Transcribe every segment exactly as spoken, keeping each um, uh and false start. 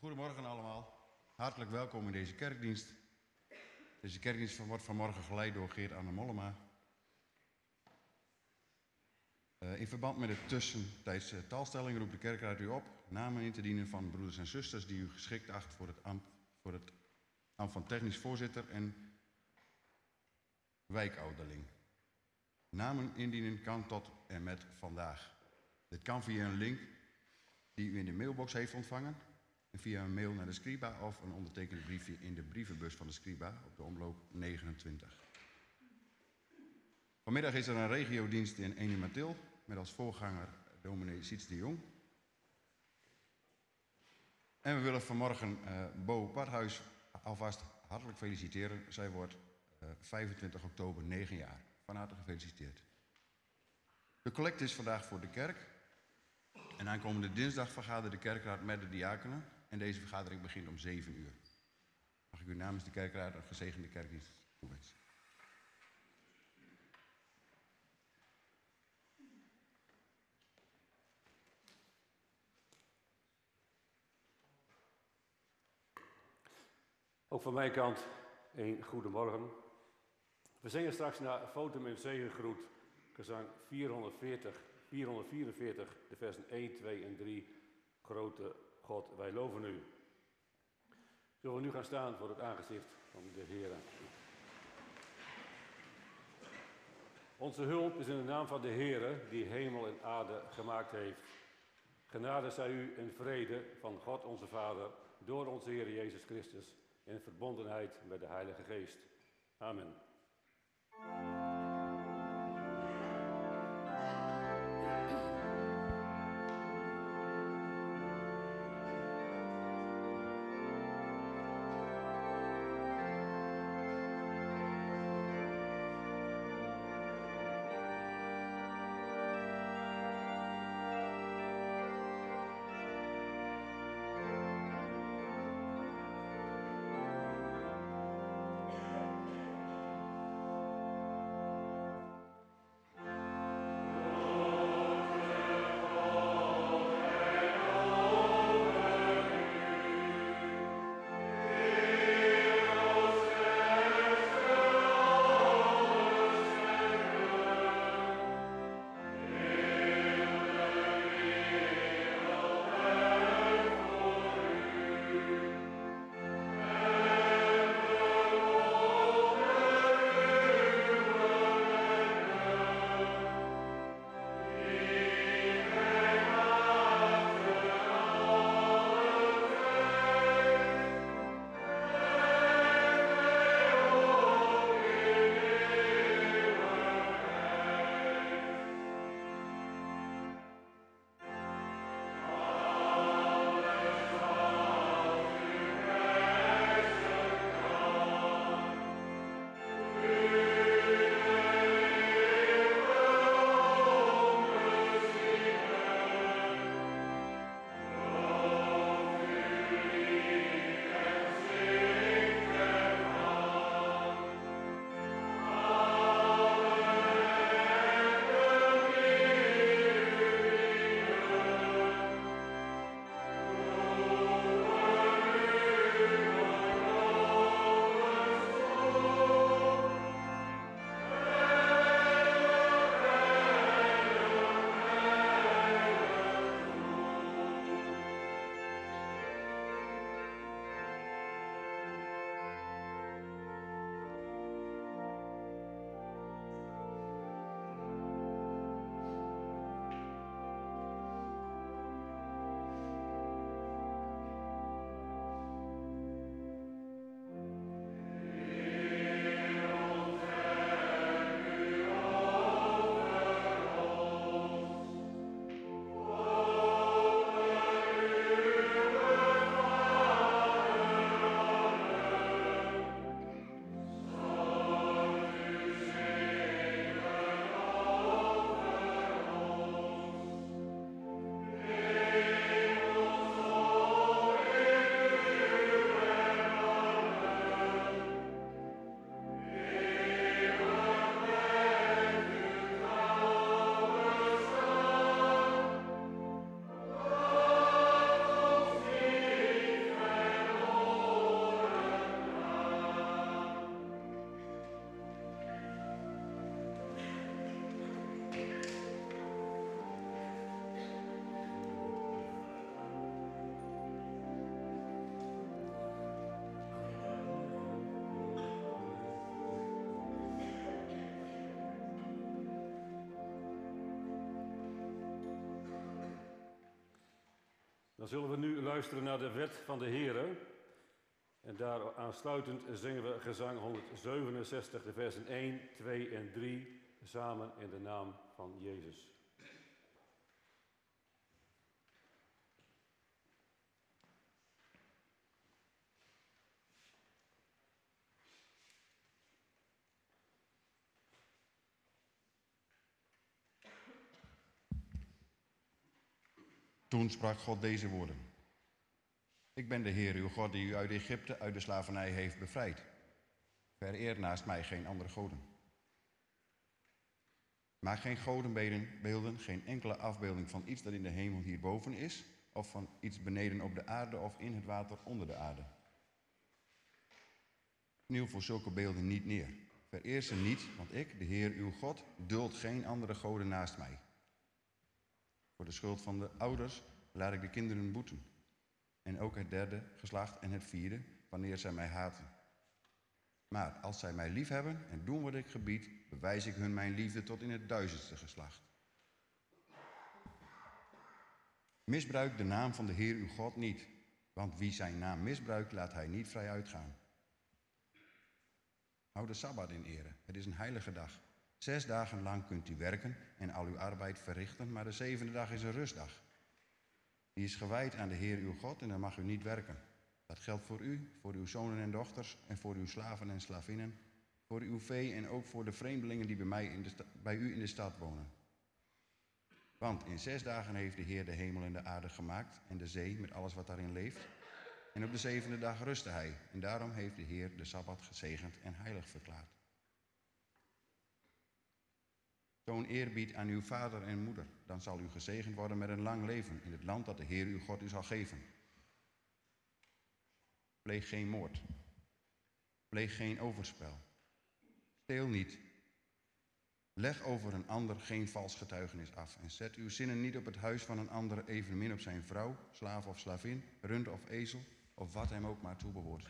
Goedemorgen allemaal. Hartelijk welkom in deze kerkdienst. Deze kerkdienst wordt vanmorgen geleid door Geert Anne Mollema. Uh, in verband met de tussentijdse taalstelling roept de kerkraad u op namen in te dienen van broeders en zusters die u geschikt acht voor het ambt, voor het ambt van technisch voorzitter en wijkouderling. Namen indienen kan tot en met vandaag. Dit kan via een link die u in de mailbox heeft ontvangen en via een mail naar de Scriba of een ondertekend briefje in de brievenbus van de Scriba op de omloop negenentwintig. Vanmiddag is er een regiodienst in Enumatil met als voorganger dominee Siets de Jong. En we willen vanmorgen uh, Bo Parthuis alvast hartelijk feliciteren. Zij wordt uh, vijfentwintig oktober negen jaar. Van harte gefeliciteerd. De collecte is vandaag voor de kerk. En aankomende dinsdag vergadert de kerkraad met de diakenen. En deze vergadering begint om zeven uur. Mag ik u namens de kerkraad een gezegende kerkdienst toewensen. Ook van mijn kant een goedemorgen. We zingen straks naar Fotum en Zegengroet, gezang vierhonderdveertig, vierhonderdvierenveertig, de versen één, twee en drie. Grote God, wij loven u. Zullen we nu gaan staan voor het aangezicht van de Heer. Onze hulp is in de naam van de Heer, die hemel en aarde gemaakt heeft. Genade zij u en vrede van God onze Vader, door onze Heer Jezus Christus, in verbondenheid met de Heilige Geest. Amen. Dan zullen we nu luisteren naar de wet van de Heere. En daar aansluitend zingen we gezang honderdzevenenzestig, de versen één, twee en drie, samen in de naam van Jezus. Toen sprak God deze woorden. Ik ben de Heer, uw God, die u uit Egypte, uit de slavernij heeft bevrijd. Vereer naast mij geen andere goden. Maak geen godenbeelden, geen enkele afbeelding van iets dat in de hemel hierboven is, of van iets beneden op de aarde of in het water onder de aarde. Kniel voor zulke beelden niet neer. Vereer ze niet, want ik, de Heer, uw God, duld geen andere goden naast mij. Voor de schuld van de ouders laat ik de kinderen boeten. En ook het derde geslacht en het vierde, wanneer zij mij haten. Maar als zij mij liefhebben en doen wat ik gebied, bewijs ik hun mijn liefde tot in het duizendste geslacht. Misbruik de naam van de Heer uw God niet, want wie zijn naam misbruikt, laat hij niet vrij uitgaan. Houd de Sabbat in ere, het is een heilige dag. Zes dagen lang kunt u werken en al uw arbeid verrichten, maar de zevende dag is een rustdag. Die is gewijd aan de Heer uw God en dan mag u niet werken. Dat geldt voor u, voor uw zonen en dochters en voor uw slaven en slavinnen, voor uw vee en ook voor de vreemdelingen die bij, mij in de sta- bij u in de stad wonen. Want in zes dagen heeft de Heer de hemel en de aarde gemaakt en de zee met alles wat daarin leeft. En op de zevende dag rustte hij en daarom heeft de Heer de Sabbat gezegend en heilig verklaard. Toon eerbied aan uw vader en moeder, dan zal u gezegend worden met een lang leven in het land dat de Heer uw God u zal geven. Pleeg geen moord. Pleeg geen overspel. Steel niet. Leg over een ander geen vals getuigenis af en zet uw zinnen niet op het huis van een ander, evenmin op zijn vrouw, slaaf of slavin, rund of ezel, of wat hem ook maar toebehoort.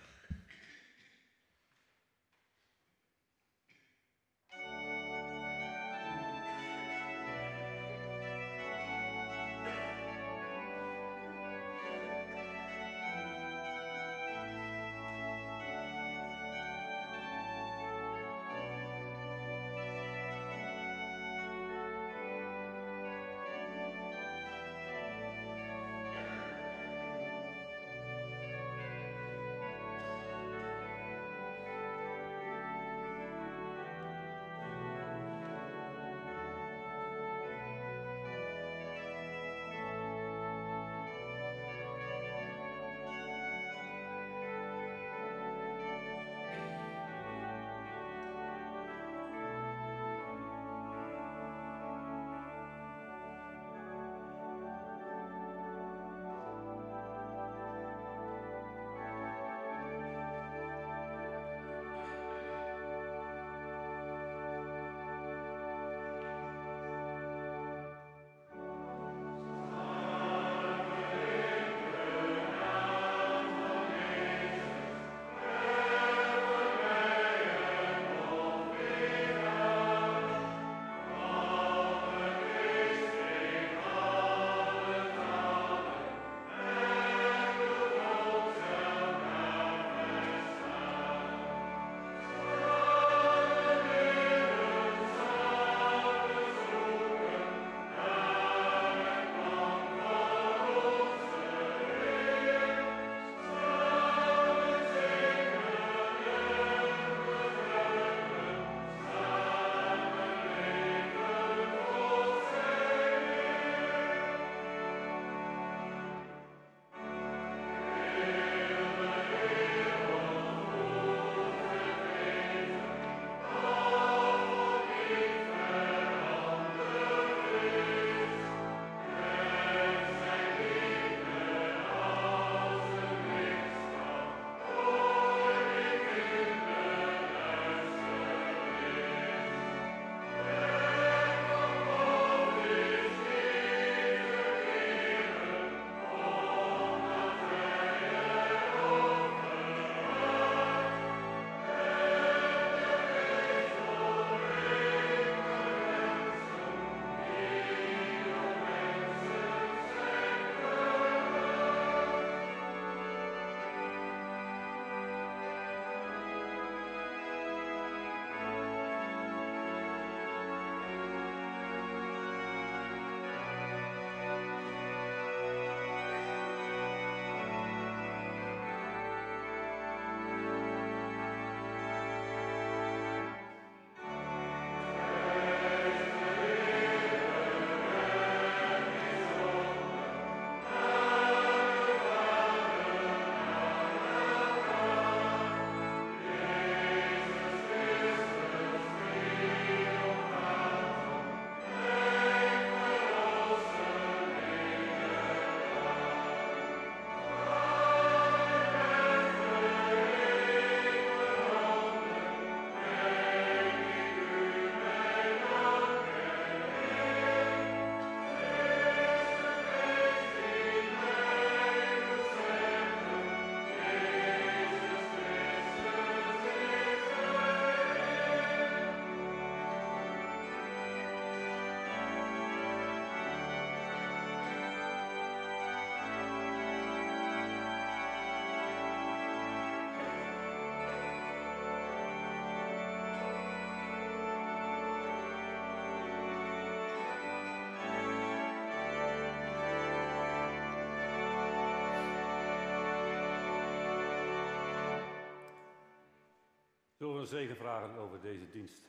Zullen we een zegen vragen over deze dienst?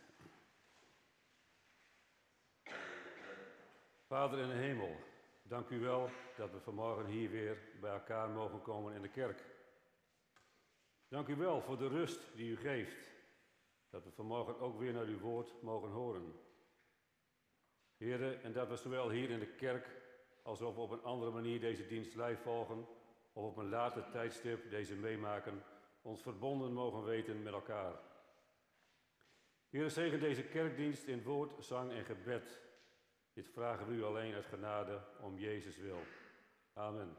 Vader in de hemel, dank u wel dat we vanmorgen hier weer bij elkaar mogen komen in de kerk. Dank u wel voor de rust die u geeft, dat we vanmorgen ook weer naar uw woord mogen horen. Heren, en dat we zowel hier in de kerk als ook op een andere manier deze dienst live volgen of op een later tijdstip deze meemaken, ons verbonden mogen weten met elkaar. Heren, zegen deze kerkdienst in woord, zang en gebed. Dit vragen we u alleen uit genade om Jezus wil. Amen.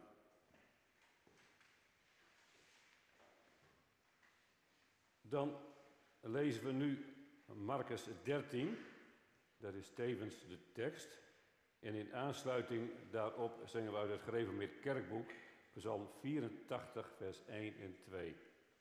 Dan lezen we nu Marcus dertien. Dat is tevens de tekst. En in aansluiting daarop zingen we uit het gereformeerd kerkboek, Psalm vierentachtig, vers één en twee.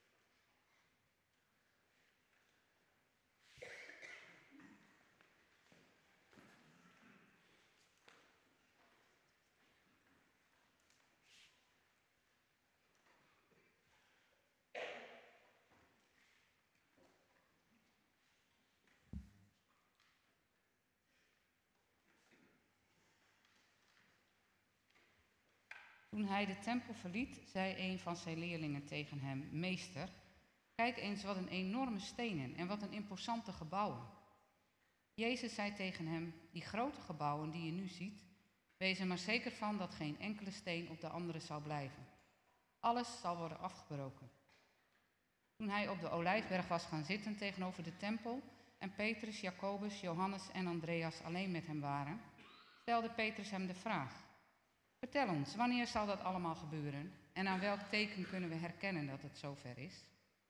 Toen hij de tempel verliet, zei een van zijn leerlingen tegen hem: Meester, kijk eens wat een enorme stenen en wat een imposante gebouwen. Jezus zei tegen hem: Die grote gebouwen die je nu ziet, wees er maar zeker van dat geen enkele steen op de andere zal blijven. Alles zal worden afgebroken. Toen hij op de Olijfberg was gaan zitten tegenover de tempel en Petrus, Jacobus, Johannes en Andreas alleen met hem waren, stelde Petrus hem de vraag: Vertel ons, wanneer zal dat allemaal gebeuren en aan welk teken kunnen we herkennen dat het zover is?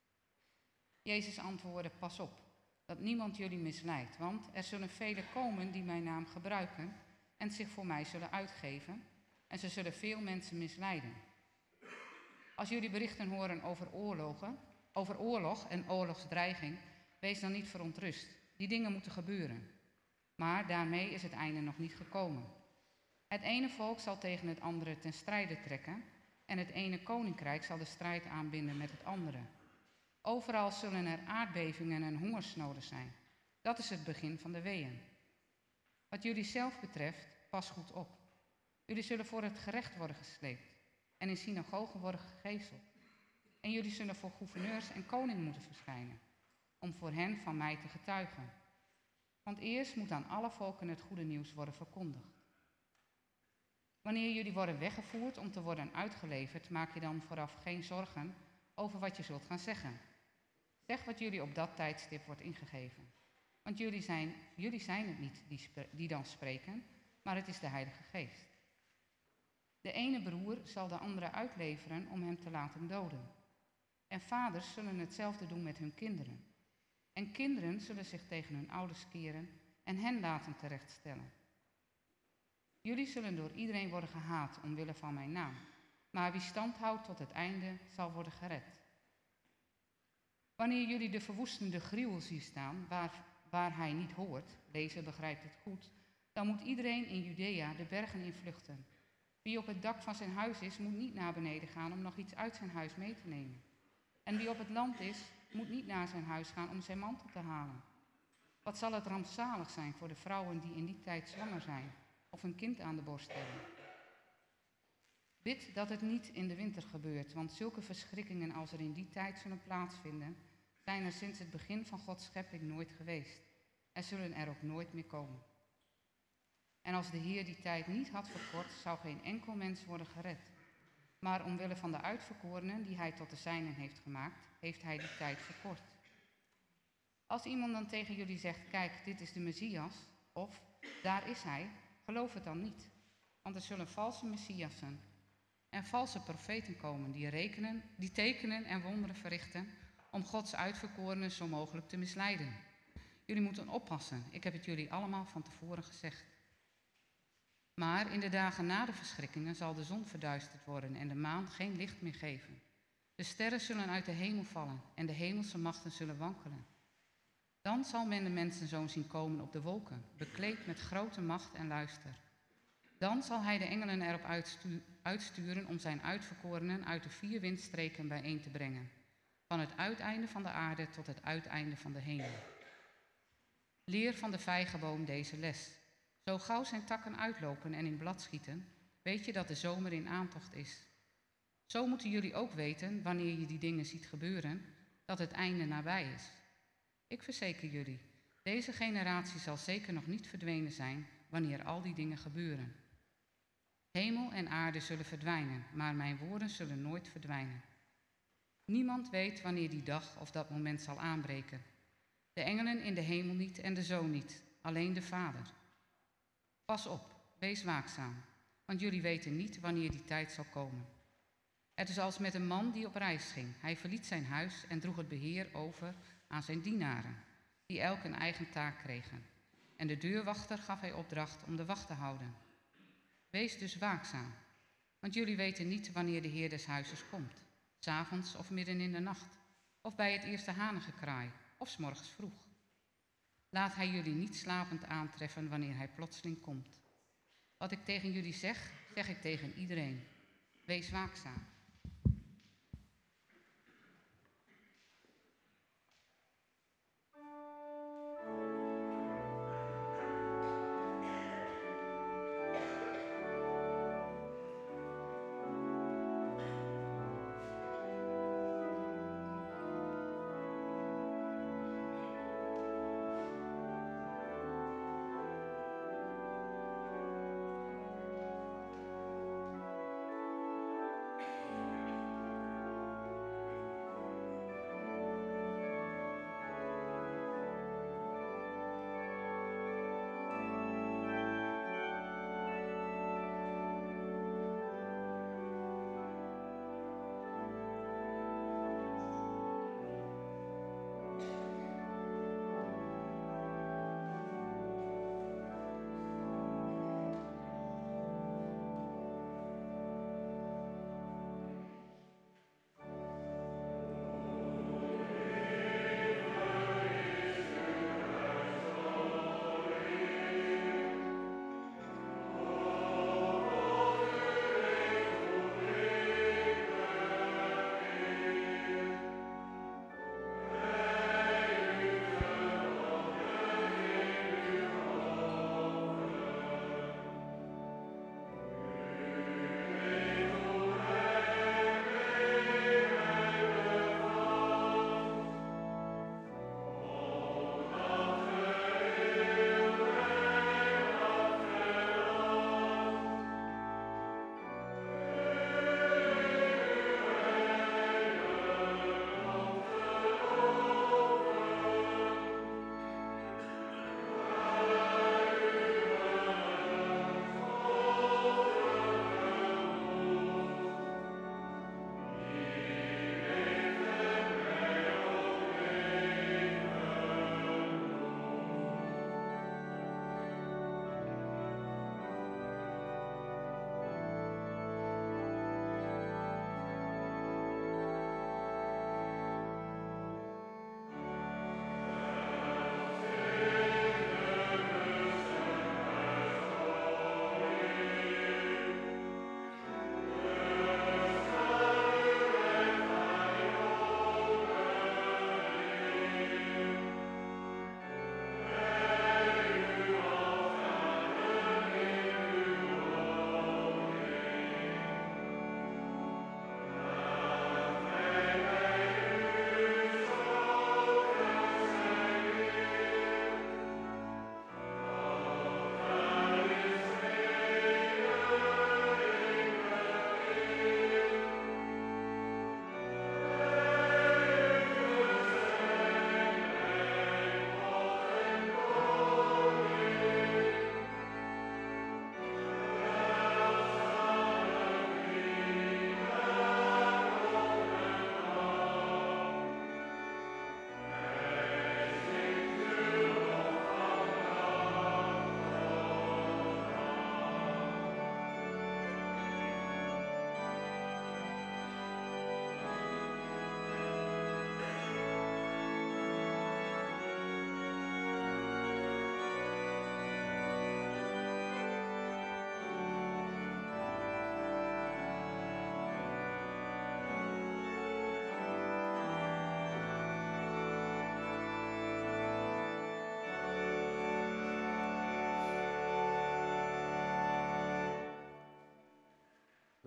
Jezus antwoordde: Pas op, dat niemand jullie misleidt, want er zullen velen komen die mijn naam gebruiken en zich voor mij zullen uitgeven en ze zullen veel mensen misleiden. Als jullie berichten horen over oorlogen, over oorlog en oorlogsdreiging, wees dan niet verontrust. Die dingen moeten gebeuren. Maar daarmee is het einde nog niet gekomen. Het ene volk zal tegen het andere ten strijde trekken en het ene koninkrijk zal de strijd aanbinden met het andere. Overal zullen er aardbevingen en hongersnoden zijn. Dat is het begin van de weeën. Wat jullie zelf betreft, pas goed op. Jullie zullen voor het gerecht worden gesleept en in synagogen worden gegezeld. En jullie zullen voor gouverneurs en koning moeten verschijnen, om voor hen van mij te getuigen. Want eerst moet aan alle volken het goede nieuws worden verkondigd. Wanneer jullie worden weggevoerd om te worden uitgeleverd, maak je dan vooraf geen zorgen over wat je zult gaan zeggen. Zeg wat jullie op dat tijdstip wordt ingegeven. Want jullie zijn, jullie zijn het niet die, spre- die dan spreken, maar het is de Heilige Geest. De ene broer zal de andere uitleveren om hem te laten doden. En vaders zullen hetzelfde doen met hun kinderen. En kinderen zullen zich tegen hun ouders keren en hen laten terechtstellen. Jullie zullen door iedereen worden gehaat omwille van mijn naam, maar wie stand houdt tot het einde zal worden gered. Wanneer jullie de verwoestende gruwel zien staan, waar, waar hij niet hoort, lezer begrijpt het goed, dan moet iedereen in Judea de bergen in vluchten. Wie op het dak van zijn huis is, moet niet naar beneden gaan om nog iets uit zijn huis mee te nemen. En wie op het land is, moet niet naar zijn huis gaan om zijn mantel te halen. Wat zal het rampzalig zijn voor de vrouwen die in die tijd zwanger zijn of een kind aan de borst hebben. Bid dat het niet in de winter gebeurt, want zulke verschrikkingen als er in die tijd zullen plaatsvinden, zijn er sinds het begin van Gods schepping nooit geweest. En zullen er ook nooit meer komen. En als de Heer die tijd niet had verkort, zou geen enkel mens worden gered. Maar omwille van de uitverkorenen die hij tot de zijnen heeft gemaakt, heeft hij die tijd verkort. Als iemand dan tegen jullie zegt: kijk, dit is de Messias, of daar is hij, geloof het dan niet. Want er zullen valse Messiassen en valse profeten komen die rekenen, die tekenen en wonderen verrichten om Gods uitverkorenen zo mogelijk te misleiden. Jullie moeten oppassen, ik heb het jullie allemaal van tevoren gezegd. Maar in de dagen na de verschrikkingen zal de zon verduisterd worden en de maan geen licht meer geven. De sterren zullen uit de hemel vallen en de hemelse machten zullen wankelen. Dan zal men de mensenzoon zien komen op de wolken, bekleed met grote macht en luister. Dan zal hij de engelen erop uitstu- uitsturen om zijn uitverkorenen uit de vier windstreken bijeen te brengen. van het uiteinde van de aarde tot het uiteinde van de hemel. Leer van de vijgenboom deze les. Zo gauw zijn takken uitlopen en in blad schieten, weet je dat de zomer in aantocht is. Zo moeten jullie ook weten, wanneer je die dingen ziet gebeuren, dat het einde nabij is. Ik verzeker jullie, deze generatie zal zeker nog niet verdwenen zijn wanneer al die dingen gebeuren. Hemel en aarde zullen verdwijnen, maar mijn woorden zullen nooit verdwijnen. Niemand weet wanneer die dag of dat moment zal aanbreken. De engelen in de hemel niet en de Zoon niet, alleen de Vader. Pas op, wees waakzaam, want jullie weten niet wanneer die tijd zal komen. Het is als met een man die op reis ging. Hij verliet zijn huis en droeg het beheer over aan zijn dienaren, die elk een eigen taak kregen. En de deurwachter gaf hij opdracht om de wacht te houden. Wees dus waakzaam, want jullie weten niet wanneer de Heer des huizes komt, 's avonds of midden in de nacht, of bij het eerste hanengekraai, of 's morgens vroeg. Laat hij jullie niet slapend aantreffen wanneer hij plotseling komt. Wat ik tegen jullie zeg, zeg ik tegen iedereen. Wees waakzaam.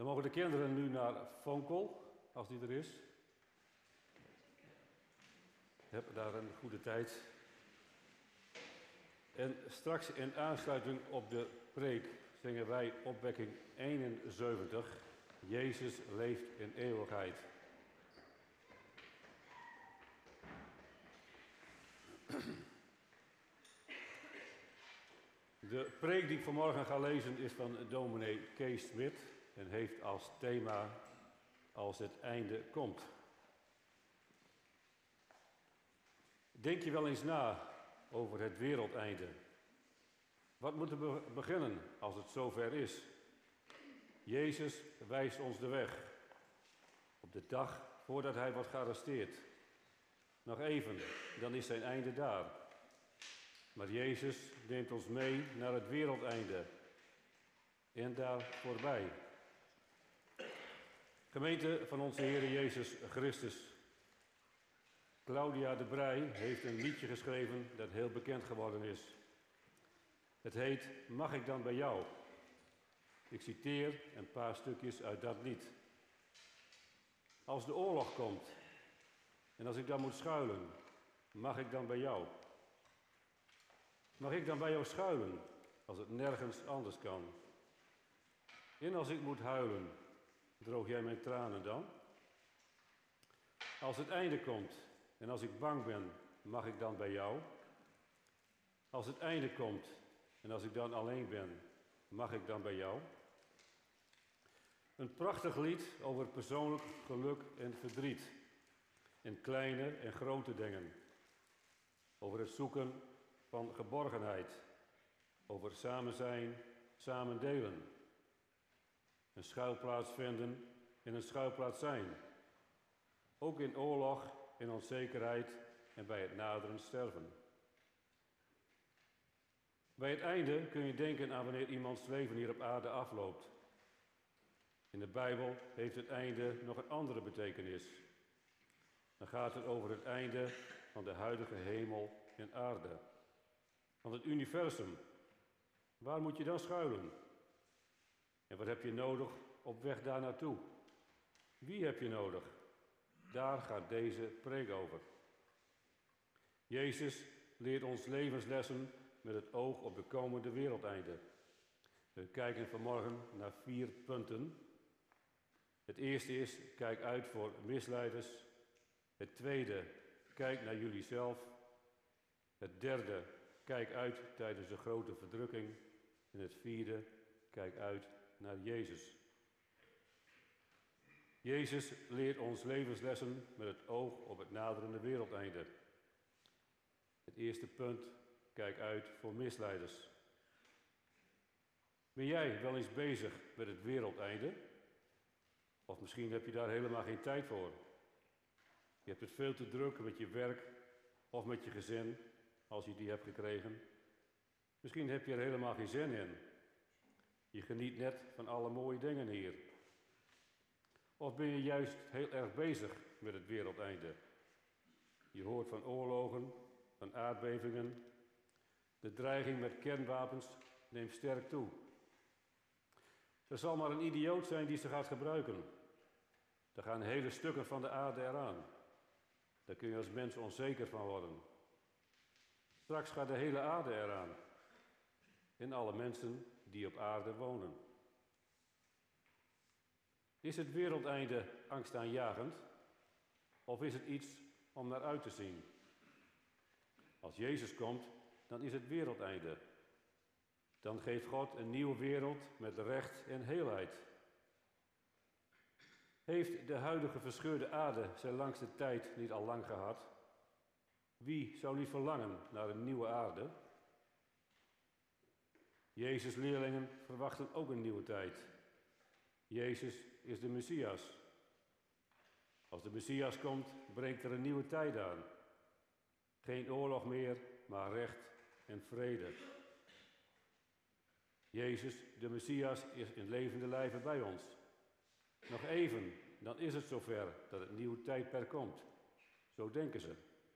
Dan mogen de kinderen nu naar Vonkel, als die er is. Heb daar een goede tijd. En straks in aansluiting op de preek zingen wij opwekking eenenzeventig. Jezus leeft in eeuwigheid. De preek die ik vanmorgen ga lezen is van dominee Kees Smit en heeft als thema als het einde komt. Denk je wel eens na over het wereldeinde? Wat moeten we beginnen als het zover is? Jezus wijst ons de weg. Op de dag voordat hij wordt gearresteerd. Nog even, dan is zijn einde daar. Maar Jezus neemt ons mee naar het wereldeinde. En daar voorbij. Gemeente van onze Heer Jezus Christus. Claudia de Brij heeft een liedje geschreven dat heel bekend geworden is. Het heet Mag ik dan bij jou? Ik citeer een paar stukjes uit dat lied. Als de oorlog komt en als ik dan moet schuilen, mag ik dan bij jou? Mag ik dan bij jou schuilen als het nergens anders kan? En als ik moet huilen, droog jij mijn tranen dan? Als het einde komt en als ik bang ben, mag ik dan bij jou? Als het einde komt en als ik dan alleen ben, mag ik dan bij jou? Een prachtig lied over persoonlijk geluk en verdriet. In kleine en grote dingen. Over het zoeken van geborgenheid. Over samen zijn, samen delen. Een schuilplaats vinden en een schuilplaats zijn. Ook in oorlog, in onzekerheid en bij het naderen sterven. Bij het einde kun je denken aan wanneer iemands leven hier op aarde afloopt. In de Bijbel heeft het einde nog een andere betekenis. Dan gaat het over het einde van de huidige hemel en aarde. Van het universum. Waar moet je dan schuilen? En wat heb je nodig op weg daar naartoe? Wie heb je nodig? Daar gaat deze preek over. Jezus leert ons levenslessen met het oog op de komende wereldeinde. We kijken vanmorgen naar vier punten. Het eerste is, kijk uit voor misleiders. Het tweede, kijk naar jullie zelf. Het derde, kijk uit tijdens de grote verdrukking. En het vierde, kijk uit naar Jezus. Jezus leert ons levenslessen met het oog op het naderende wereldeinde. Het eerste punt, kijk uit voor misleiders. Ben jij wel eens bezig met het wereldeinde? Of misschien heb je daar helemaal geen tijd voor. Je hebt het veel te druk met je werk of met je gezin, als je die hebt gekregen. Misschien heb je er helemaal geen zin in. Je geniet net van alle mooie dingen hier. Of ben je juist heel erg bezig met het wereldeinde? Je hoort van oorlogen, van aardbevingen. De dreiging met kernwapens neemt sterk toe. Er zal maar een idioot zijn die ze gaat gebruiken. Er gaan hele stukken van de aarde eraan. Daar kun je als mens onzeker van worden. Straks gaat de hele aarde eraan. En alle mensen die op aarde wonen. Is het wereldeinde angstaanjagend? Of is het iets om naar uit te zien? Als Jezus komt, dan is het wereldeinde. Dan geeft God een nieuwe wereld met recht en heelheid. Heeft de huidige verscheurde aarde zijn langste tijd niet al lang gehad? Wie zou niet verlangen naar een nieuwe aarde? Jezus' leerlingen verwachten ook een nieuwe tijd. Jezus is de Messias. Als de Messias komt, brengt er een nieuwe tijd aan. Geen oorlog meer, maar recht en vrede. Jezus, de Messias, is in levende lijven bij ons. Nog even, dan is het zover dat het nieuwe tijdperk komt. Zo denken ze.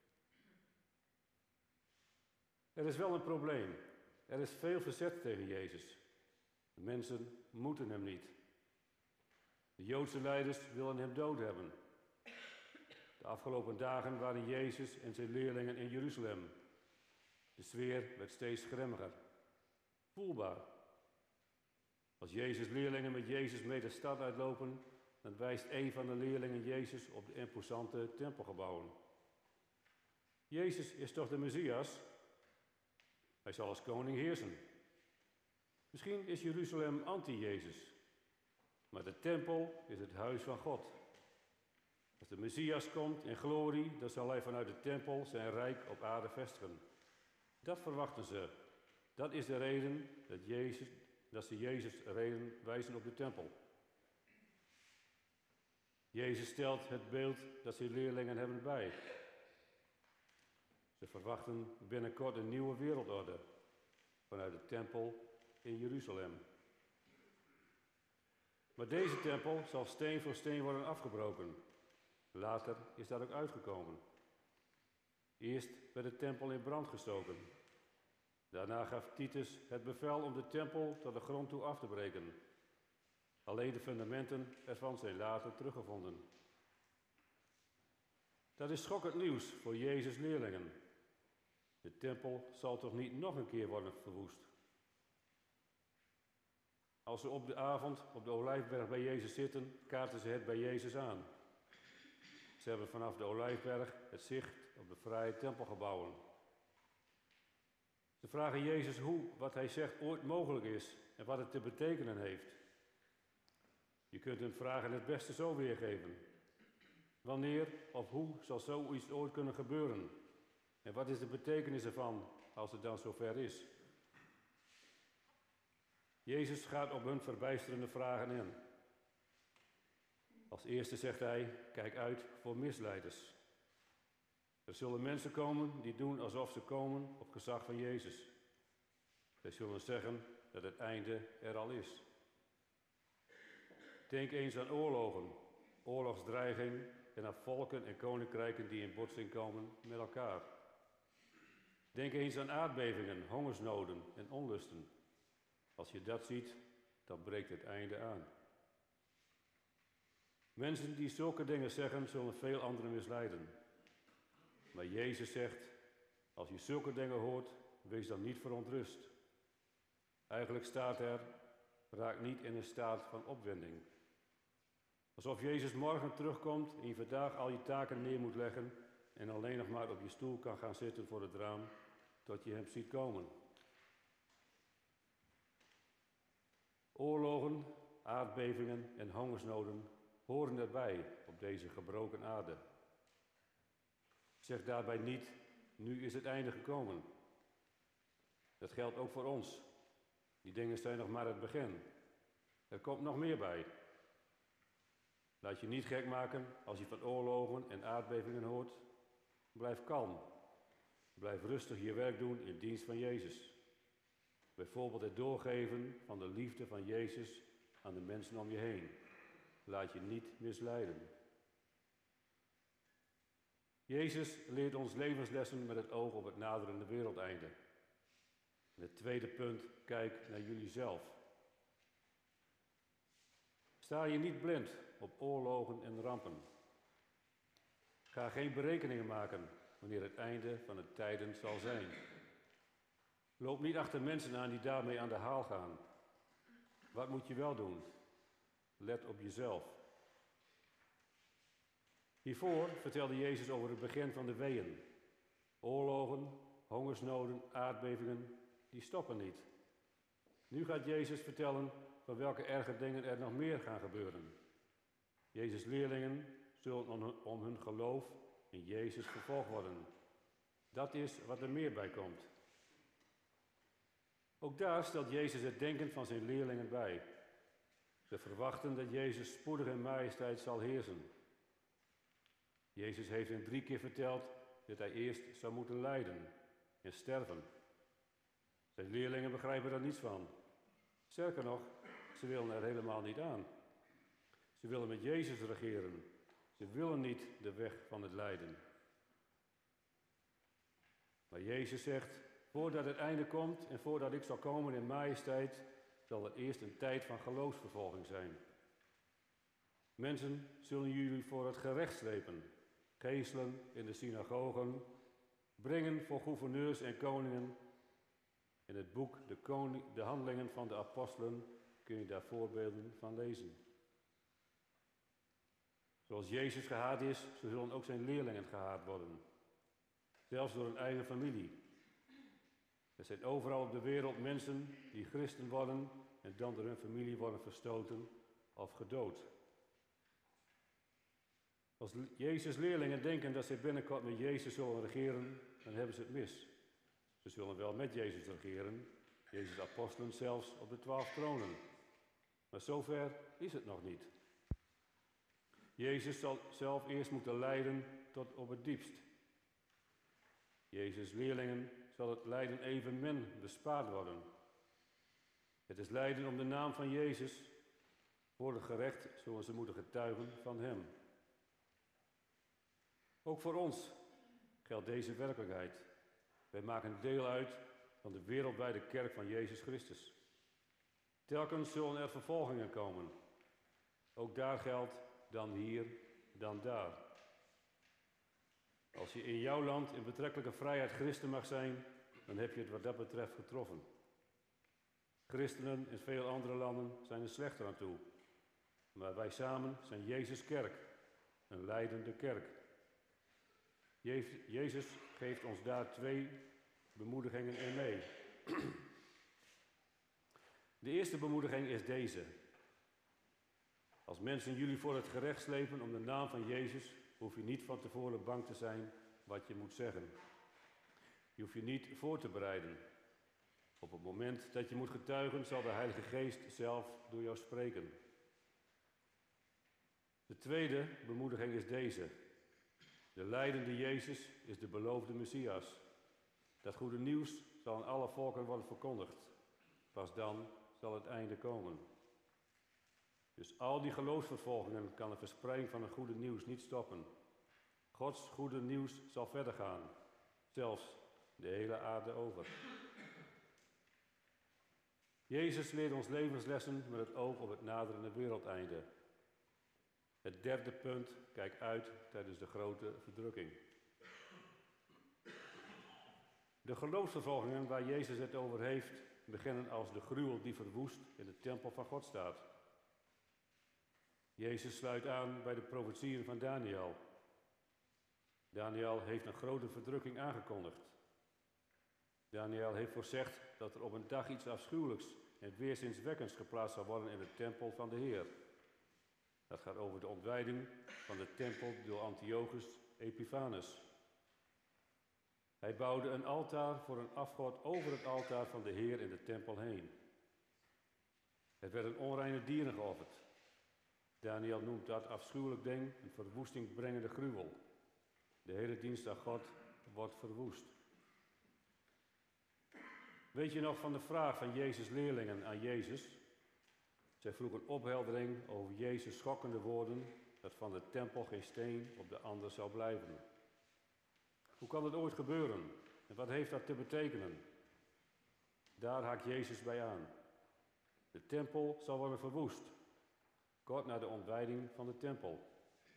Er is wel een probleem. Er is veel verzet tegen Jezus. De mensen moeten hem niet. De Joodse leiders willen hem dood hebben. De afgelopen dagen waren Jezus en zijn leerlingen in Jeruzalem. De sfeer werd steeds grimmiger. Voelbaar. Als Jezus' leerlingen met Jezus mee de stad uitlopen, dan wijst een van de leerlingen Jezus op de imposante tempelgebouwen. Jezus is toch de Messias? Hij zal als koning heersen. Misschien is Jeruzalem anti-Jezus, maar de tempel is het huis van God. Als de Messias komt in glorie, dan zal hij vanuit de tempel zijn rijk op aarde vestigen. Dat verwachten ze. Dat is de reden dat, Jezus, dat ze Jezus reden wijzen op de tempel. Jezus stelt het beeld dat zijn leerlingen hebben bij. Ze verwachten binnenkort een nieuwe wereldorde vanuit de tempel in Jeruzalem. Maar deze tempel zal steen voor steen worden afgebroken. Later is dat ook uitgekomen. Eerst werd de tempel in brand gestoken. Daarna gaf Titus het bevel om de tempel tot de grond toe af te breken. Alleen de fundamenten ervan zijn later teruggevonden. Dat is schokkend nieuws voor Jezus' leerlingen. De tempel zal toch niet nog een keer worden verwoest? Als ze op de avond op de Olijfberg bij Jezus zitten, kaarten ze het bij Jezus aan. Ze hebben vanaf de Olijfberg het zicht op de fraaie tempelgebouwen. Ze vragen Jezus hoe wat hij zegt ooit mogelijk is en wat het te betekenen heeft. Je kunt hun vragen het beste zo weergeven. Wanneer of hoe zal zoiets ooit kunnen gebeuren? En wat is de betekenis ervan als het dan zover is? Jezus gaat op hun verbijsterende vragen in. Als eerste zegt hij, kijk uit voor misleiders. Er zullen mensen komen die doen alsof ze komen op gezag van Jezus. Zij zullen zeggen dat het einde er al is. Denk eens aan oorlogen, oorlogsdreiging en aan volken en koninkrijken die in botsing komen met elkaar. Denk eens aan aardbevingen, hongersnoden en onlusten. Als je dat ziet, dan breekt het einde aan. Mensen die zulke dingen zeggen, zullen veel anderen misleiden. Maar Jezus zegt, als je zulke dingen hoort, wees dan niet verontrust. Eigenlijk staat er, raak niet in een staat van opwinding. Alsof Jezus morgen terugkomt en je vandaag al je taken neer moet leggen en alleen nog maar op je stoel kan gaan zitten voor het raam tot je hem ziet komen. Oorlogen, aardbevingen en hongersnoden horen erbij op deze gebroken aarde. Zeg daarbij niet, nu is het einde gekomen. Dat geldt ook voor ons. Die dingen zijn nog maar het begin. Er komt nog meer bij. Laat je niet gek maken als je van oorlogen en aardbevingen hoort. Blijf kalm. Blijf rustig je werk doen in dienst van Jezus. Bijvoorbeeld het doorgeven van de liefde van Jezus aan de mensen om je heen. Laat je niet misleiden. Jezus leert ons levenslessen met het oog op het naderende wereldeinde. En het tweede punt, kijk naar jullie zelf. Sta je niet blind op oorlogen en rampen. Ga geen berekeningen maken wanneer het einde van de tijden zal zijn. Loop niet achter mensen aan die daarmee aan de haal gaan. Wat moet je wel doen? Let op jezelf. Hiervoor vertelde Jezus over het begin van de weeën. Oorlogen, hongersnoden, aardbevingen, die stoppen niet. Nu gaat Jezus vertellen van welke erge dingen er nog meer gaan gebeuren. Jezus' leerlingen zullen om hun geloof in Jezus vervolgd worden. Dat is wat er meer bij komt. Ook daar stelt Jezus het denken van zijn leerlingen bij. Ze verwachten dat Jezus spoedig in majesteit zal heersen. Jezus heeft hen drie keer verteld dat hij eerst zou moeten lijden en sterven. Zijn leerlingen begrijpen er niets van. Sterker nog, ze willen er helemaal niet aan. Ze willen met Jezus regeren. Ze willen niet de weg van het lijden. Maar Jezus zegt, voordat het einde komt en voordat ik zal komen in majesteit, zal er eerst een tijd van geloofsvervolging zijn. Mensen zullen jullie voor het gerecht slepen, geeselen in de synagogen, brengen voor gouverneurs en koningen. In het boek de, koning, de Handelingen van de Apostelen kun je daar voorbeelden van lezen. Zoals Jezus gehaat is, zo zullen ook zijn leerlingen gehaat worden. Zelfs door hun eigen familie. Er zijn overal op de wereld mensen die christen worden en dan door hun familie worden verstoten of gedood. Als Jezus' leerlingen denken dat ze binnenkort met Jezus zullen regeren, dan hebben ze het mis. Ze zullen wel met Jezus regeren, Jezus' apostelen zelfs op de twaalf tronen. Maar zover is het nog niet. Jezus zal zelf eerst moeten lijden tot op het diepst. Jezus' leerlingen zal het lijden evenmin bespaard worden. Het is lijden om de naam van Jezus, worden gerecht zoals ze moeten getuigen van Hem. Ook voor ons geldt deze werkelijkheid. Wij maken deel uit van de wereldwijde kerk van Jezus Christus. Telkens zullen er vervolgingen komen. Ook daar geldt dan hier, dan daar. Als je in jouw land in betrekkelijke vrijheid christen mag zijn, dan heb je het wat dat betreft getroffen. Christenen in veel andere landen zijn er slechter aan toe. Maar wij samen zijn Jezus' kerk, een leidende kerk. Jezus geeft ons daar twee bemoedigingen in mee. De eerste bemoediging is deze. Als mensen jullie voor het gerecht slepen om de naam van Jezus, hoef je niet van tevoren bang te zijn wat je moet zeggen. Je hoeft je niet voor te bereiden. Op het moment dat je moet getuigen, zal de Heilige Geest zelf door jou spreken. De tweede bemoediging is deze. De lijdende Jezus is de beloofde Messias. Dat goede nieuws zal aan alle volken worden verkondigd. Pas dan zal het einde komen. Dus al die geloofsvervolgingen kan de verspreiding van het goede nieuws niet stoppen. Gods goede nieuws zal verder gaan, zelfs de hele aarde over. Jezus leert ons levenslessen met het oog op het naderende wereldeinde. Het derde punt, kijk uit tijdens de grote verdrukking. De geloofsvervolgingen waar Jezus het over heeft, beginnen als de gruwel die verwoest in de tempel van God staat. Jezus sluit aan bij de profetieën van Daniel. Daniel heeft een grote verdrukking aangekondigd. Daniel heeft voorzegd dat er op een dag iets afschuwelijks en weerzinwekkends geplaatst zal worden in de tempel van de Heer. Dat gaat over de ontwijding van de tempel door Antiochus Epiphanes. Hij bouwde een altaar voor een afgod over het altaar van de Heer in de tempel heen. Het werden onreine dieren geofferd. Daniel noemt dat afschuwelijk ding een verwoesting brengende gruwel. De hele dienst aan God wordt verwoest. Weet je nog van de vraag van Jezus' leerlingen aan Jezus? Zij vroegen opheldering over Jezus' schokkende woorden dat van de tempel geen steen op de ander zou blijven. Hoe kan het ooit gebeuren en wat heeft dat te betekenen? Daar haakt Jezus bij aan. De tempel zal worden verwoest, kort na de ontwijding van de tempel.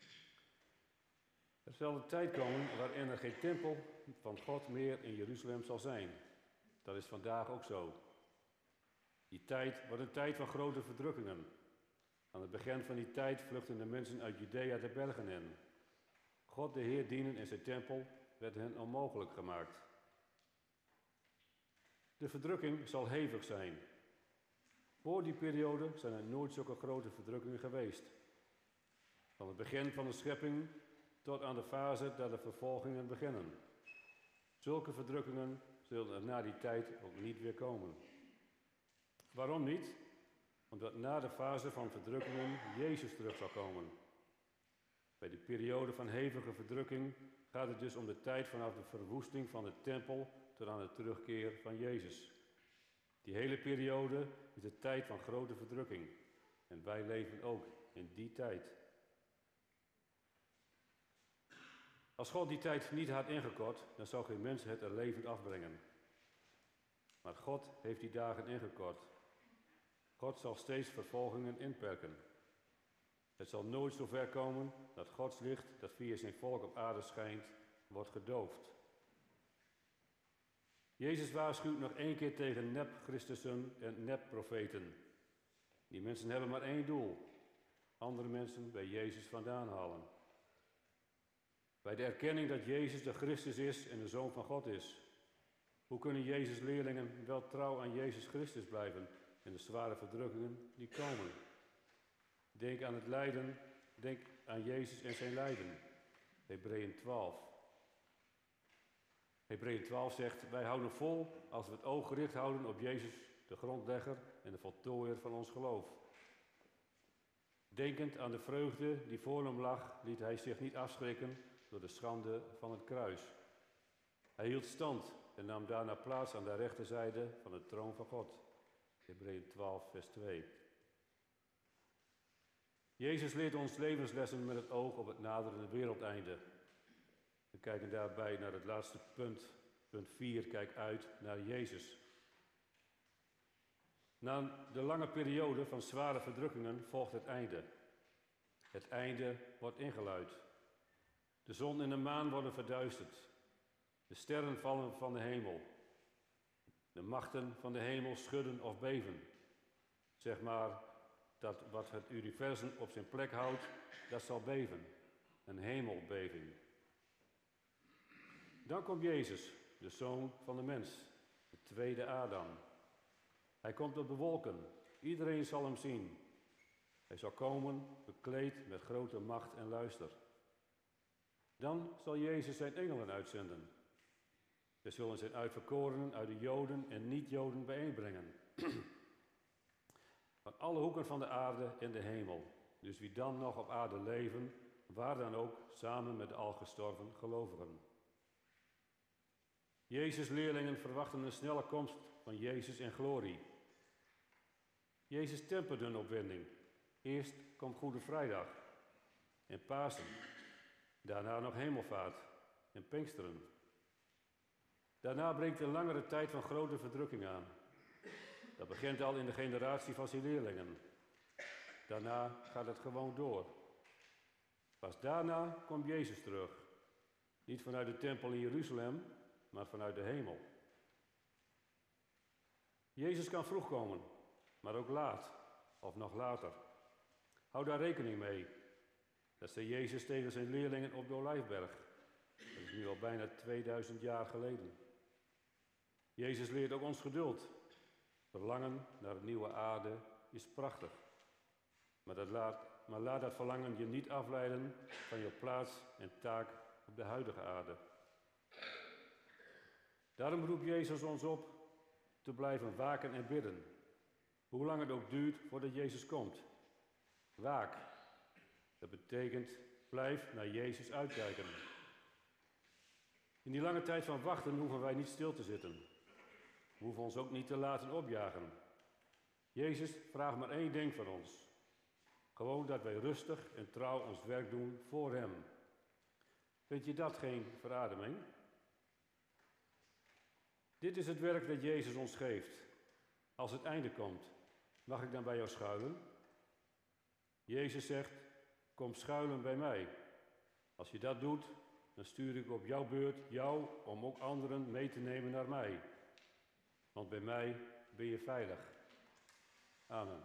Er zal een tijd komen waarin er geen tempel van God meer in Jeruzalem zal zijn. Dat is vandaag ook zo. Die tijd wordt een tijd van grote verdrukkingen. Aan het begin van die tijd vluchten de mensen uit Judea de bergen in. God de Heer dienen in zijn tempel werd hen onmogelijk gemaakt. De verdrukking zal hevig zijn. Voor die periode zijn er nooit zulke grote verdrukkingen geweest. Van het begin van de schepping tot aan de fase dat de vervolgingen beginnen. Zulke verdrukkingen zullen er na die tijd ook niet weer komen. Waarom niet? Omdat na de fase van verdrukkingen Jezus terug zal komen. Bij de periode van hevige verdrukking gaat het dus om de tijd vanaf de verwoesting van de tempel tot aan de terugkeer van Jezus. Die hele periode is de tijd van grote verdrukking. En wij leven ook in die tijd. Als God die tijd niet had ingekort, dan zou geen mens het er levend afbrengen. Maar God heeft die dagen ingekort. God zal steeds vervolgingen inperken. Het zal nooit zo ver komen dat Gods licht, dat via zijn volk op aarde schijnt, wordt gedoofd. Jezus waarschuwt nog één keer tegen nep-Christussen en nep-profeten. Die mensen hebben maar één doel: andere mensen bij Jezus vandaan halen. Bij de erkenning dat Jezus de Christus is en de Zoon van God is. Hoe kunnen Jezus' leerlingen wel trouw aan Jezus Christus blijven in de zware verdrukkingen die komen? Denk aan het lijden, denk aan Jezus en zijn lijden. Hebreeën twaalf. Hebreeën twaalf zegt: wij houden vol als we het oog gericht houden op Jezus, de grondlegger en de voltooier van ons geloof. Denkend aan de vreugde die voor hem lag, liet hij zich niet afschrikken door de schande van het kruis. Hij hield stand en nam daarna plaats aan de rechterzijde van de troon van God. Hebreeën twaalf, vers twee. Jezus leert ons levenslessen met het oog op het naderende wereldeinde. We kijken daarbij naar het laatste punt, punt vier, kijk uit naar Jezus. Na de lange periode van zware verdrukkingen volgt het einde. Het einde wordt ingeluid. De zon en de maan worden verduisterd. De sterren vallen van de hemel. De machten van de hemel schudden of beven. Zeg maar dat wat het universum op zijn plek houdt, dat zal beven. Een hemelbeving. Dan komt Jezus, de Zoon van de mens, de tweede Adam. Hij komt op de wolken. Iedereen zal hem zien. Hij zal komen, bekleed met grote macht en luister. Dan zal Jezus zijn engelen uitzenden. Ze zullen zijn uitverkorenen uit de Joden en niet-Joden bijeenbrengen. Van alle hoeken van de aarde en de hemel. Dus wie dan nog op aarde leven, waar dan ook, samen met de al gestorven gelovigen. Jezus' leerlingen verwachten een snelle komst van Jezus in glorie. Jezus tempert hun opwinding. Eerst komt Goede Vrijdag en Pasen. Daarna nog Hemelvaart en Pinksteren. Daarna breekt een langere tijd van grote verdrukking aan. Dat begint al in de generatie van zijn leerlingen. Daarna gaat het gewoon door. Pas daarna komt Jezus terug. Niet vanuit de tempel in Jeruzalem, maar vanuit de hemel. Jezus kan vroeg komen, maar ook laat, of nog later. Hou daar rekening mee. Dat zei Jezus tegen zijn leerlingen op de Olijfberg. Dat is nu al bijna tweeduizend jaar geleden. Jezus leert ook ons geduld. Verlangen naar een nieuwe aarde is prachtig. Maar, dat laat, maar laat dat verlangen je niet afleiden van je plaats en taak op de huidige aarde. Daarom roept Jezus ons op te blijven waken en bidden. Hoe lang het ook duurt voordat Jezus komt. Waak. Dat betekent, blijf naar Jezus uitkijken. In die lange tijd van wachten hoeven wij niet stil te zitten. We hoeven ons ook niet te laten opjagen. Jezus vraagt maar één ding van ons. Gewoon dat wij rustig en trouw ons werk doen voor Hem. Vind je dat geen verademing? Dit is het werk dat Jezus ons geeft. Als het einde komt, mag ik dan bij jou schuilen? Jezus zegt, kom schuilen bij mij. Als je dat doet, dan stuur ik op jouw beurt jou om ook anderen mee te nemen naar mij. Want bij mij ben je veilig. Amen.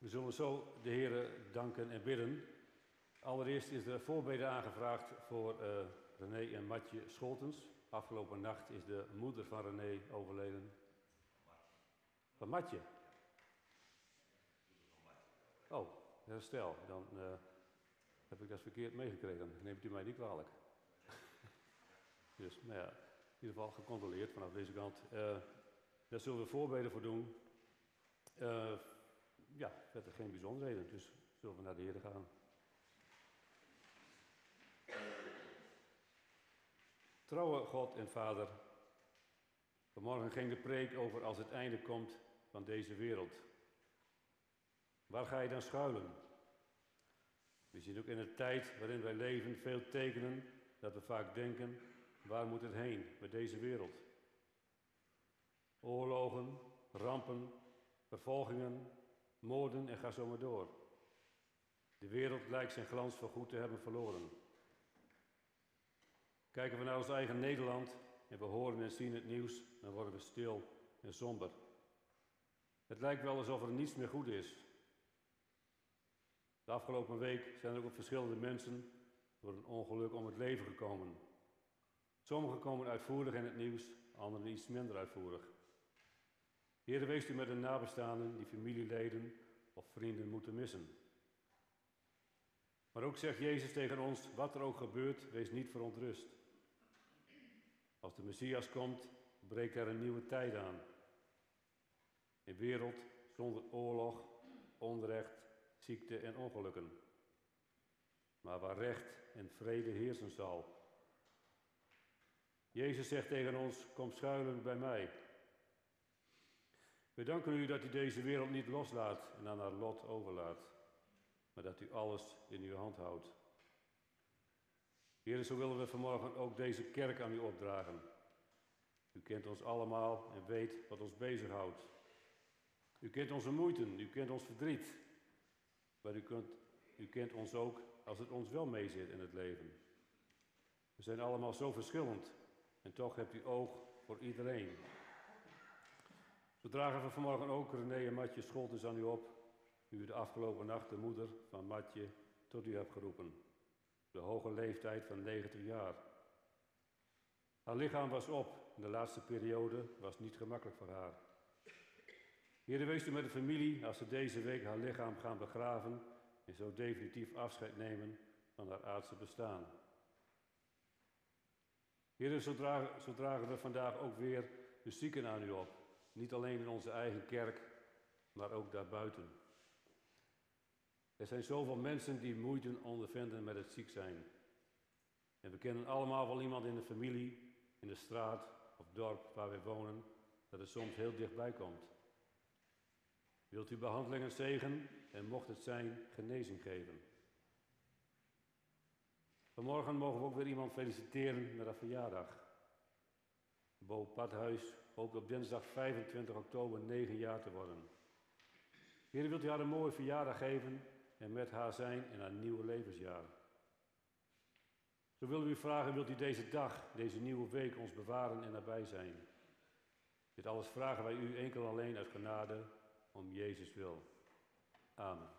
We zullen zo de Heer danken en bidden. Allereerst is er voorbeden aangevraagd voor uh, René en Matje Scholtens. Afgelopen nacht is de moeder van René overleden. Van Matje? Oh, herstel. Dan uh, heb ik dat verkeerd meegekregen. Neemt u mij niet kwalijk. Dus, nou ja, in ieder geval gecontroleerd vanaf deze kant. Uh, daar zullen we voorbeden voor doen. Uh, ja, verder geen bijzonderheden, dus zullen we naar de Heer gaan. Trouwe God en Vader, vanmorgen ging de preek over als het einde komt van deze wereld. Waar ga je dan schuilen? We zien ook in de tijd waarin wij leven veel tekenen dat we vaak denken, waar moet het heen met deze wereld? Oorlogen, rampen, vervolgingen, moorden en ga zo maar door. De wereld lijkt zijn glans voorgoed te hebben verloren. Kijken we naar ons eigen Nederland en we horen en zien het nieuws, dan worden we stil en somber. Het lijkt wel alsof er niets meer goed is. De afgelopen week zijn er ook verschillende mensen door een ongeluk om het leven gekomen. Sommigen komen uitvoerig in het nieuws, anderen iets minder uitvoerig. Heer, wees u met de nabestaanden die familieleden of vrienden moeten missen. Maar ook zegt Jezus tegen ons, wat er ook gebeurt, wees niet verontrust. Als de Messias komt, breekt er een nieuwe tijd aan. Een wereld zonder oorlog, onrecht, ziekte en ongelukken. Maar waar recht en vrede heersen zal. Jezus zegt tegen ons, kom schuilen bij mij. We danken u dat u deze wereld niet loslaat en aan haar lot overlaat, maar dat u alles in uw hand houdt. Heer, zo willen we vanmorgen ook deze kerk aan u opdragen. U kent ons allemaal en weet wat ons bezighoudt. U kent onze moeiten, u kent ons verdriet, maar u, kunt, u kent ons ook als het ons wel meezit in het leven. We zijn allemaal zo verschillend en toch hebt u oog voor iedereen. Zo dragen we vanmorgen ook René en Matje Scholtens aan u op, u de afgelopen nacht de moeder van Matje tot u hebt geroepen. De hoge leeftijd van negentig jaar. Haar lichaam was op en de laatste periode was niet gemakkelijk voor haar. Heer, wees u met de familie als ze deze week haar lichaam gaan begraven en zo definitief afscheid nemen van haar aardse bestaan. Heer, zo dragen, zo dragen we vandaag ook weer de zieken aan u op. Niet alleen in onze eigen kerk, maar ook daarbuiten. Er zijn zoveel mensen die moeite ondervinden met het ziek zijn. En we kennen allemaal wel iemand in de familie, in de straat of dorp waar we wonen, dat het soms heel dichtbij komt. Wilt u behandelingen zegen en mocht het zijn, genezing geven. Vanmorgen mogen we ook weer iemand feliciteren met haar verjaardag. Bo Padhuis hoopt op dinsdag vijfentwintig oktober negen jaar te worden. Heer, wilt u haar een mooie verjaardag geven en met haar zijn in haar nieuwe levensjaar. Zo willen we u vragen, wilt u deze dag, deze nieuwe week ons bewaren en nabij zijn. Dit alles vragen wij u enkel alleen uit genade, om Jezus wil. Amen.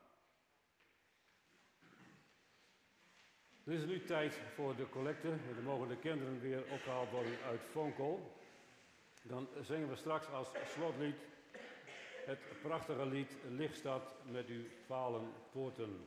Er is nu tijd voor de collecte. En dan mogen de kinderen weer opgehaald worden uit Vonkel. Dan zingen we straks als slotlied het prachtige lied Lichtstad met uw palen poorten.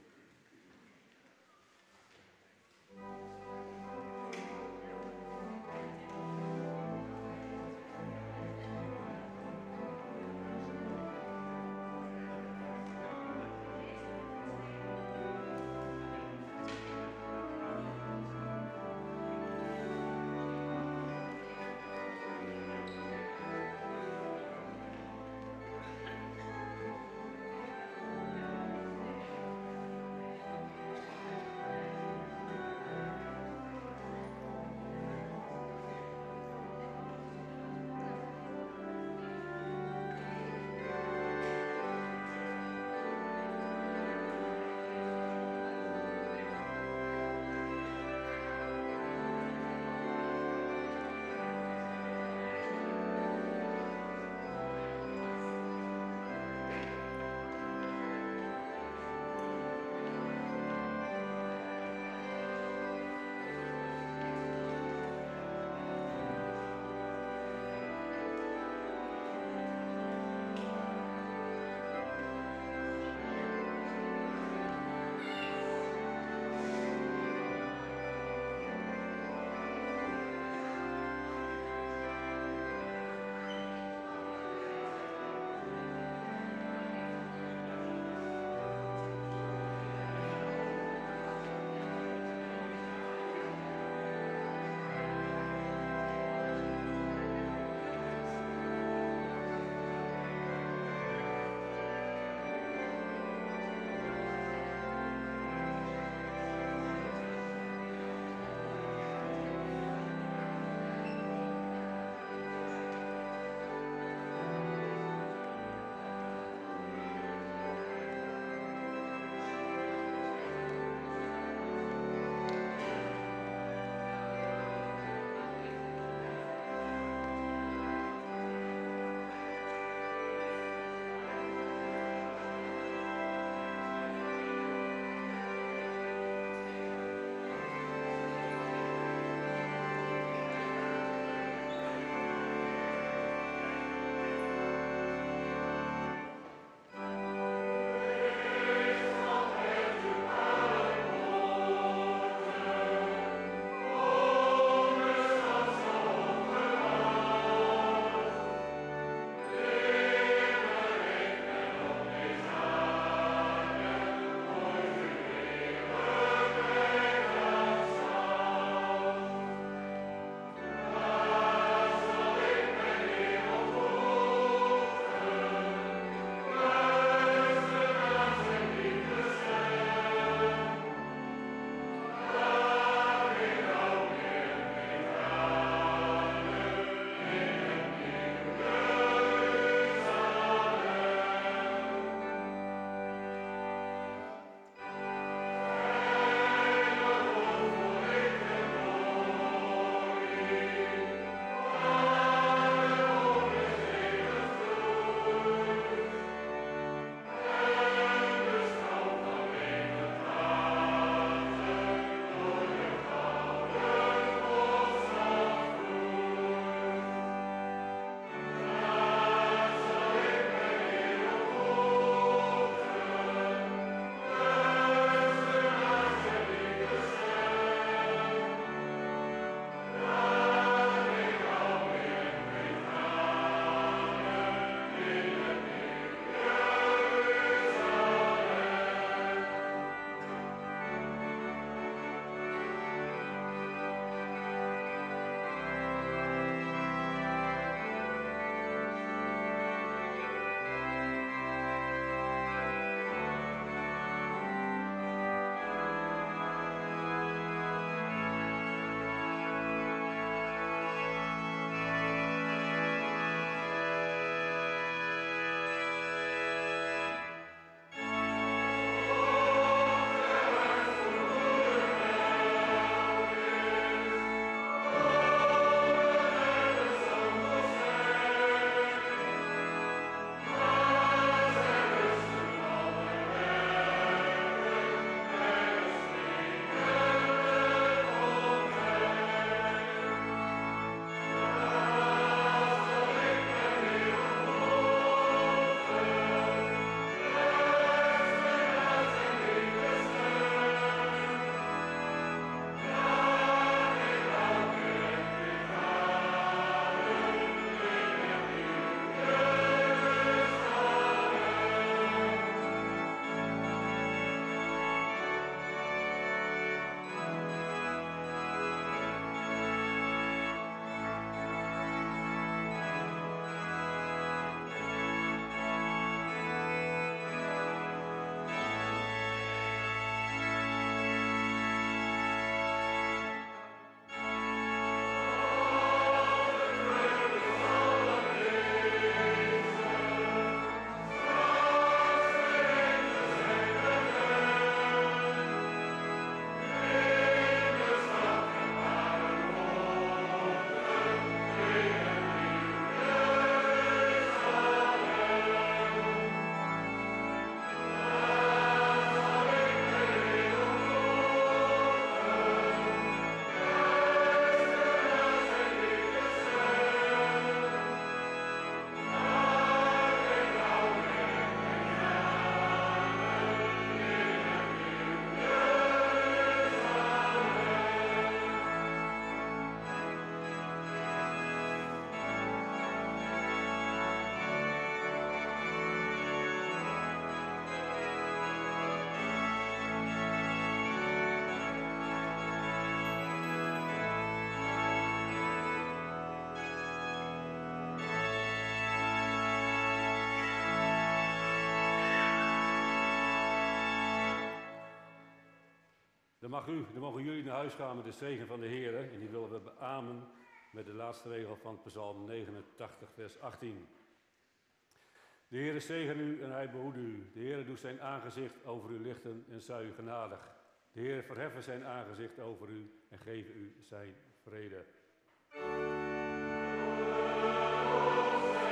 Dan, mag u, dan mogen jullie naar huis gaan met de zegen van de Heer. En die willen we beamen met de laatste regel van Psalm negenentachtig, vers achttien. De Heere zegen u en hij behoede u. De Heere doet zijn aangezicht over u lichten en zij u genadig. De Heere verheffen zijn aangezicht over u en geven u zijn vrede.